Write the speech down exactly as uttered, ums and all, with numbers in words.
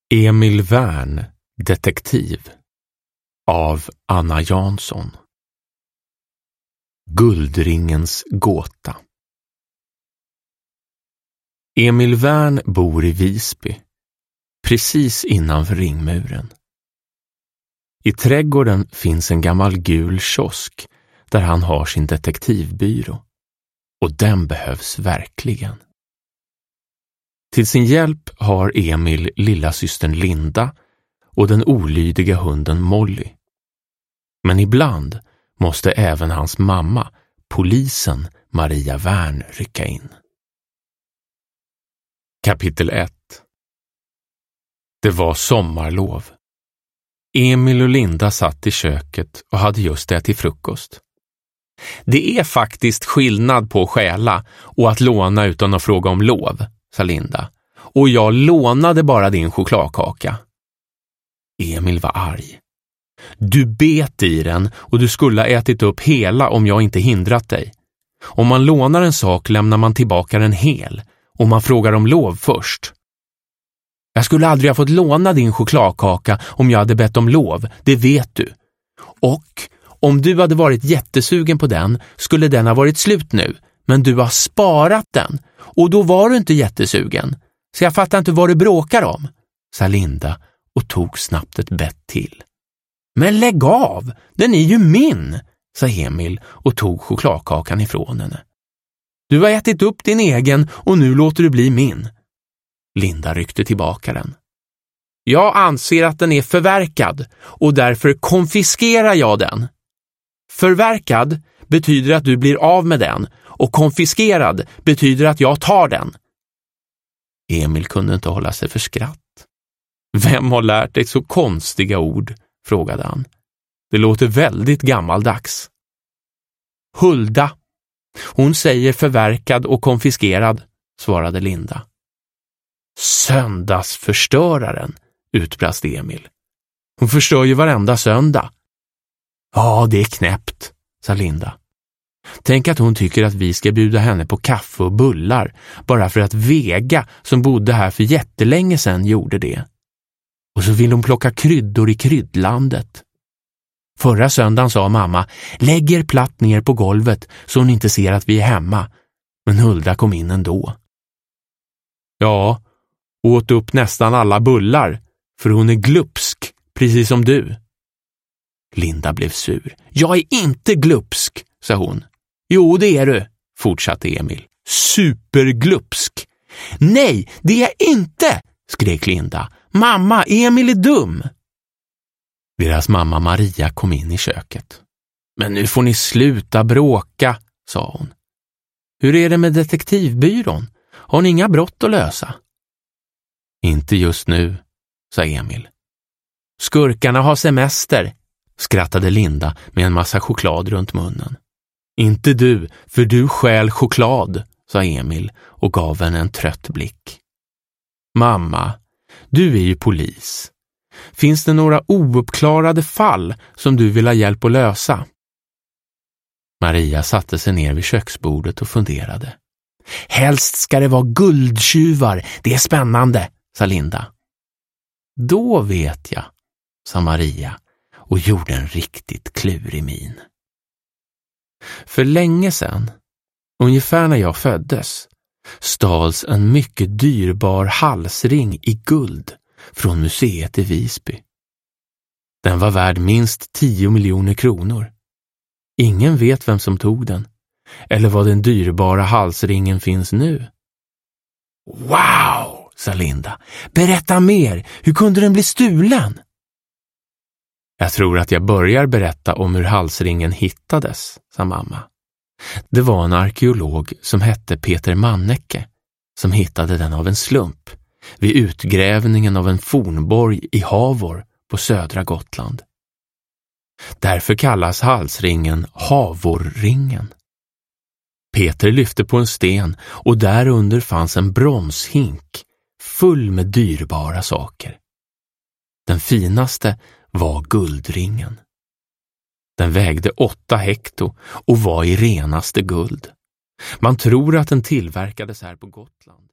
Emil Wern, detektiv av Anna Jansson. Guldringens gåta. Emil Wern bor i Visby, precis innanför ringmuren. I trädgården finns en gammal gul kiosk där han har sin detektivbyrå. Och den behövs verkligen. Till sin hjälp har Emil lilla systern Linda och den olydiga hunden Molly. Men ibland måste även hans mamma, polisen Maria Wern, rycka in. Kapitel ett. Det var sommarlov. Emil och Linda satt i köket och hade just ätit frukost. Det är faktiskt skillnad på att stjäla och att låna utan att fråga om lov, sa Linda. Och jag lånade bara din chokladkaka. Emil var arg. Du bet i den och du skulle ha ätit upp hela om jag inte hindrat dig. Om man lånar en sak lämnar man tillbaka den hel och man frågar om lov först. Jag skulle aldrig ha fått låna din chokladkaka om jag hade bett om lov, det vet du. Och om du hade varit jättesugen på den skulle den ha varit slut nu, men du har sparat den och då var du inte jättesugen. Så jag fattar inte vad du bråkar om, sa Linda och tog snabbt ett bett till. Men lägg av, den är ju min, sa Emil och tog chokladkakan ifrån henne. Du har ätit upp din egen och nu låter du bli min. Linda ryckte tillbaka den. Jag anser att den är förverkad och därför konfiskerar jag den. Förverkad betyder att du blir av med den och konfiskerad betyder att jag tar den. Emil kunde inte hålla sig för skratt. Vem har lärt dig så konstiga ord? Frågade han. Det låter väldigt gammaldags. Hulda. Hon säger förverkad och konfiskerad, svarade Linda. Söndagsförstöraren, utbrast Emil. Hon förstör ju varenda söndag. Ja, det är knäppt, sa Linda. Tänk att hon tycker att vi ska bjuda henne på kaffe och bullar bara för att Vega, som bodde här för jättelänge sedan, gjorde det. Och så vill hon plocka kryddor i kryddlandet. Förra söndagen sa mamma, lägg er platt ner på golvet så hon inte ser att vi är hemma. Men Hulda kom in ändå. Ja, åt upp nästan alla bullar, för hon är glupsk, precis som du. Linda blev sur. Jag är inte glupsk, sa hon. Jo, det är du, fortsatte Emil. Superglupsk. Nej, det är inte, skrek Linda. Mamma, Emil är dum. Deras mamma Maria kom in i köket. Men nu får ni sluta bråka, sa hon. Hur är det med detektivbyrån? Har ni inga brott att lösa? Inte just nu, sa Emil. Skurkarna har semester, skrattade Linda med en massa choklad runt munnen. Inte du, för du stjäl choklad, sa Emil och gav henne en trött blick. Mamma, du är ju polis. Finns det några ouppklarade fall som du vill ha hjälp att lösa? Maria satte sig ner vid köksbordet och funderade. Helst ska det vara guldtjuvar, det är spännande, sa Linda. Då vet jag, sa Maria och gjorde en riktigt klurig min. För länge sedan, ungefär när jag föddes, stals en mycket dyrbar halsring i guld från museet i Visby. Den var värd minst tio miljoner kronor. Ingen vet vem som tog den, eller var den dyrbara halsringen finns nu. Wow, sa Linda. Berätta mer, hur kunde den bli stulen? Jag tror att jag börjar berätta om hur halsringen hittades, sa mamma. Det var en arkeolog som hette Peter Manneke som hittade den av en slump vid utgrävningen av en fornborg i Havor på södra Gotland. Därför kallas halsringen Havorringen. Peter lyfte på en sten och därunder fanns en bronshink full med dyrbara saker. Den finaste var guldringen. Den vägde åtta hekto och var i renaste guld. Man tror att den tillverkades här på Gotland.